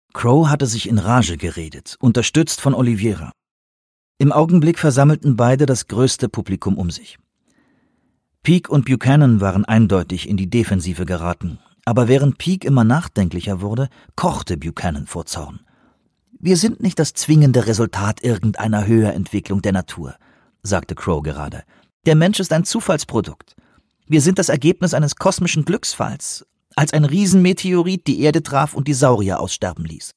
Crow hatte sich in Rage geredet, unterstützt von Oliveira. Im Augenblick versammelten beide das größte Publikum um sich. Peake und Buchanan waren eindeutig in die Defensive geraten, aber während Peake immer nachdenklicher wurde, kochte Buchanan vor Zorn. »Wir sind nicht das zwingende Resultat irgendeiner Höherentwicklung der Natur«, sagte Crow gerade. »Der Mensch ist ein Zufallsprodukt. Wir sind das Ergebnis eines kosmischen Glücksfalls, als ein Riesenmeteorit die Erde traf und die Saurier aussterben ließ.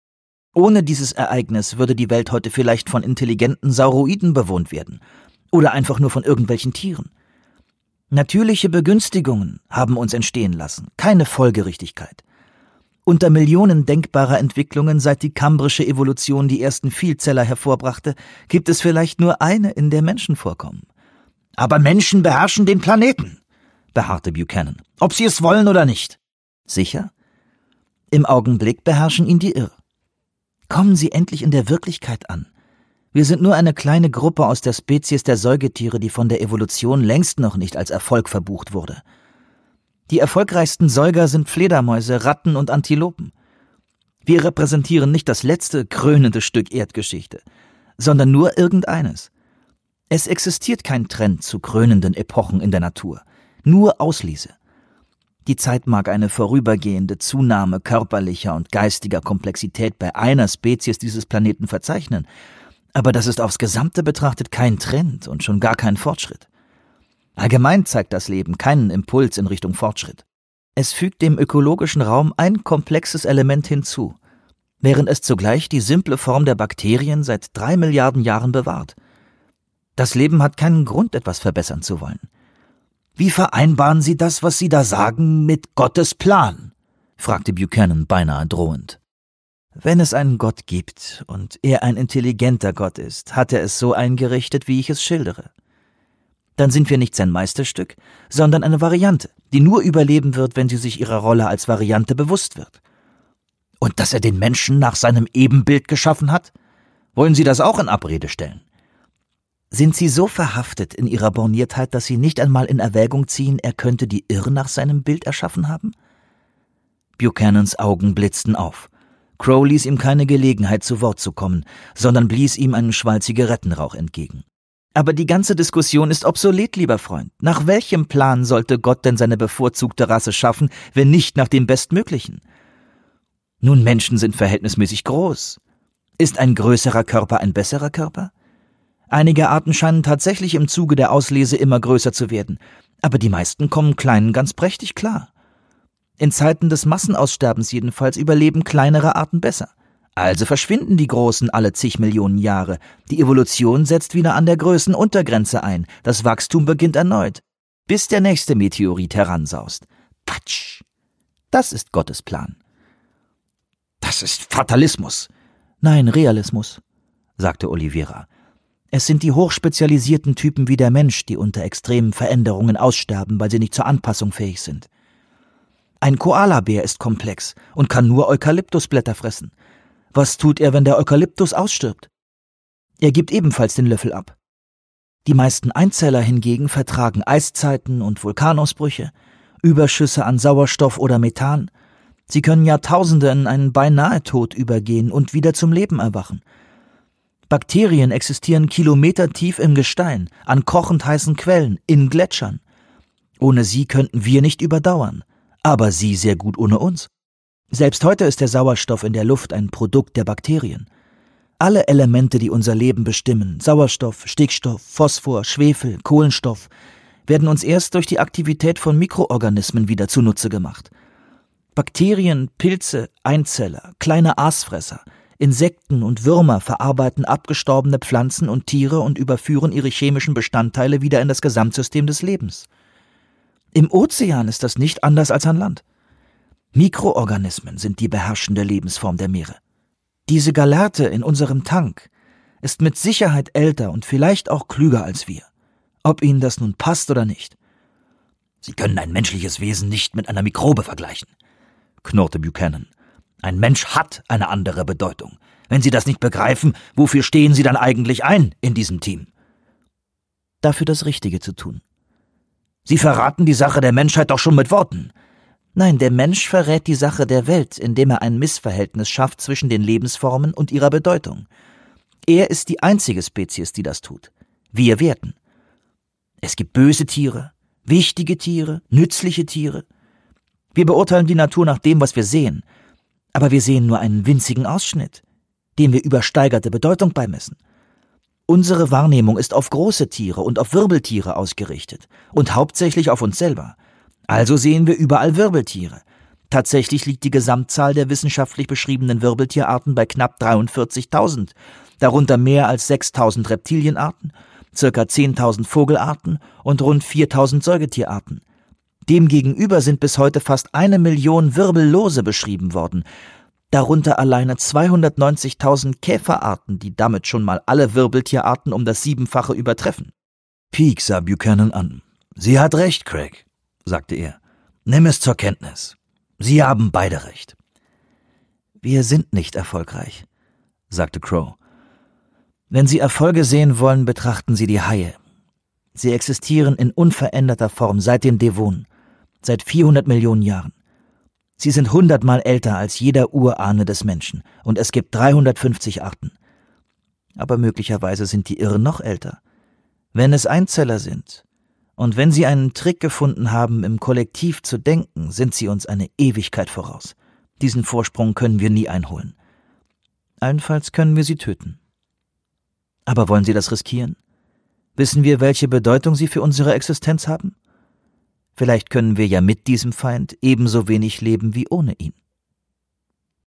Ohne dieses Ereignis würde die Welt heute vielleicht von intelligenten Sauroiden bewohnt werden oder einfach nur von irgendwelchen Tieren. Natürliche Begünstigungen haben uns entstehen lassen, keine Folgerichtigkeit. Unter Millionen denkbarer Entwicklungen, seit die kambrische Evolution die ersten Vielzeller hervorbrachte, gibt es vielleicht nur eine, in der Menschen vorkommen. Aber Menschen beherrschen den Planeten«, beharrte Buchanan, »ob sie es wollen oder nicht.« »Sicher? Im Augenblick beherrschen ihn die Irr. Kommen Sie endlich in der Wirklichkeit an. Wir sind nur eine kleine Gruppe aus der Spezies der Säugetiere, die von der Evolution längst noch nicht als Erfolg verbucht wurde. Die erfolgreichsten Säuger sind Fledermäuse, Ratten und Antilopen. Wir repräsentieren nicht das letzte, krönende Stück Erdgeschichte, sondern nur irgendeines. Es existiert kein Trend zu krönenden Epochen in der Natur, nur Auslese. Die Zeit mag eine vorübergehende Zunahme körperlicher und geistiger Komplexität bei einer Spezies dieses Planeten verzeichnen, aber das ist aufs Gesamte betrachtet kein Trend und schon gar kein Fortschritt. Allgemein zeigt das Leben keinen Impuls in Richtung Fortschritt. Es fügt dem ökologischen Raum ein komplexes Element hinzu, während es zugleich die simple Form der Bakterien seit 3 Milliarden Jahren bewahrt. Das Leben hat keinen Grund, etwas verbessern zu wollen. »Wie vereinbaren Sie das, was Sie da sagen, mit Gottes Plan?« fragte Buchanan beinahe drohend. »Wenn es einen Gott gibt und er ein intelligenter Gott ist, hat er es so eingerichtet, wie ich es schildere. Dann sind wir nicht sein Meisterstück, sondern eine Variante, die nur überleben wird, wenn sie sich ihrer Rolle als Variante bewusst wird. Und dass er den Menschen nach seinem Ebenbild geschaffen hat? Wollen Sie das auch in Abrede stellen? Sind Sie so verhaftet in Ihrer Borniertheit, dass Sie nicht einmal in Erwägung ziehen, er könnte die Irr nach seinem Bild erschaffen haben?« Buchanans Augen blitzten auf. Crow ließ ihm keine Gelegenheit, zu Wort zu kommen, sondern blies ihm einen Schwall Zigarettenrauch entgegen. »Aber die ganze Diskussion ist obsolet, lieber Freund. Nach welchem Plan sollte Gott denn seine bevorzugte Rasse schaffen, wenn nicht nach dem Bestmöglichen? Nun, Menschen sind verhältnismäßig groß. Ist ein größerer Körper ein besserer Körper? Einige Arten scheinen tatsächlich im Zuge der Auslese immer größer zu werden, aber die meisten kommen Kleinen ganz prächtig klar. In Zeiten des Massenaussterbens jedenfalls überleben kleinere Arten besser. Also verschwinden die Großen alle zig Millionen Jahre. Die Evolution setzt wieder an der Größenuntergrenze ein. Das Wachstum beginnt erneut, bis der nächste Meteorit heransaust. Patsch! Das ist Gottes Plan.« »Das ist Fatalismus.« »Nein, Realismus«, sagte Oliveira. »Es sind die hochspezialisierten Typen wie der Mensch, die unter extremen Veränderungen aussterben, weil sie nicht zur Anpassung fähig sind. Ein Koalabär ist komplex und kann nur Eukalyptusblätter fressen. Was tut er, wenn der Eukalyptus ausstirbt? Er gibt ebenfalls den Löffel ab. Die meisten Einzeller hingegen vertragen Eiszeiten und Vulkanausbrüche, Überschüsse an Sauerstoff oder Methan. Sie können Jahrtausende in einen beinahe Tod übergehen und wieder zum Leben erwachen. Bakterien existieren kilometertief im Gestein, an kochend heißen Quellen, in Gletschern. Ohne sie könnten wir nicht überdauern, aber sie sehr gut ohne uns. Selbst heute ist der Sauerstoff in der Luft ein Produkt der Bakterien. Alle Elemente, die unser Leben bestimmen, Sauerstoff, Stickstoff, Phosphor, Schwefel, Kohlenstoff, werden uns erst durch die Aktivität von Mikroorganismen wieder zunutze gemacht. Bakterien, Pilze, Einzeller, kleine Aasfresser, Insekten und Würmer verarbeiten abgestorbene Pflanzen und Tiere und überführen ihre chemischen Bestandteile wieder in das Gesamtsystem des Lebens. Im Ozean ist das nicht anders als an Land. Mikroorganismen sind die beherrschende Lebensform der Meere. Diese Gallerte in unserem Tank ist mit Sicherheit älter und vielleicht auch klüger als wir, ob Ihnen das nun passt oder nicht. Sie können ein menschliches Wesen nicht mit einer Mikrobe vergleichen, knurrte Buchanan. Ein Mensch hat eine andere Bedeutung. Wenn Sie das nicht begreifen, wofür stehen Sie dann eigentlich ein in diesem Team? Dafür das Richtige zu tun. Sie verraten die Sache der Menschheit doch schon mit Worten. Nein, der Mensch verrät die Sache der Welt, indem er ein Missverhältnis schafft zwischen den Lebensformen und ihrer Bedeutung. Er ist die einzige Spezies, die das tut. Wir werten. Es gibt böse Tiere, wichtige Tiere, nützliche Tiere. Wir beurteilen die Natur nach dem, was wir sehen, aber wir sehen nur einen winzigen Ausschnitt, dem wir übersteigerte Bedeutung beimessen. Unsere Wahrnehmung ist auf große Tiere und auf Wirbeltiere ausgerichtet und hauptsächlich auf uns selber. Also sehen wir überall Wirbeltiere. Tatsächlich liegt die Gesamtzahl der wissenschaftlich beschriebenen Wirbeltierarten bei knapp 43.000, darunter mehr als 6.000 Reptilienarten, ca. 10.000 Vogelarten und rund 4.000 Säugetierarten. Demgegenüber sind bis heute fast 1 Million Wirbellose beschrieben worden, darunter alleine 290.000 Käferarten, die damit schon mal alle Wirbeltierarten um das 7-fache übertreffen. Peake sah Buchanan an. »Sie hat recht, Craig«, sagte er. »Nimm es zur Kenntnis. Sie haben beide recht.« »Wir sind nicht erfolgreich«, sagte Crow. »Wenn Sie Erfolge sehen wollen, betrachten Sie die Haie. Sie existieren in unveränderter Form seit den Devonen, seit 400 Millionen Jahren. Sie sind 100-mal älter als jeder Urahne des Menschen und es gibt 350 Arten. Aber möglicherweise sind die Irren noch älter. Wenn es Einzeller sind und wenn sie einen Trick gefunden haben, im Kollektiv zu denken, sind sie uns eine Ewigkeit voraus. Diesen Vorsprung können wir nie einholen. Allenfalls können wir sie töten. Aber wollen Sie das riskieren? Wissen wir, welche Bedeutung sie für unsere Existenz haben? Vielleicht können wir ja mit diesem Feind ebenso wenig leben wie ohne ihn.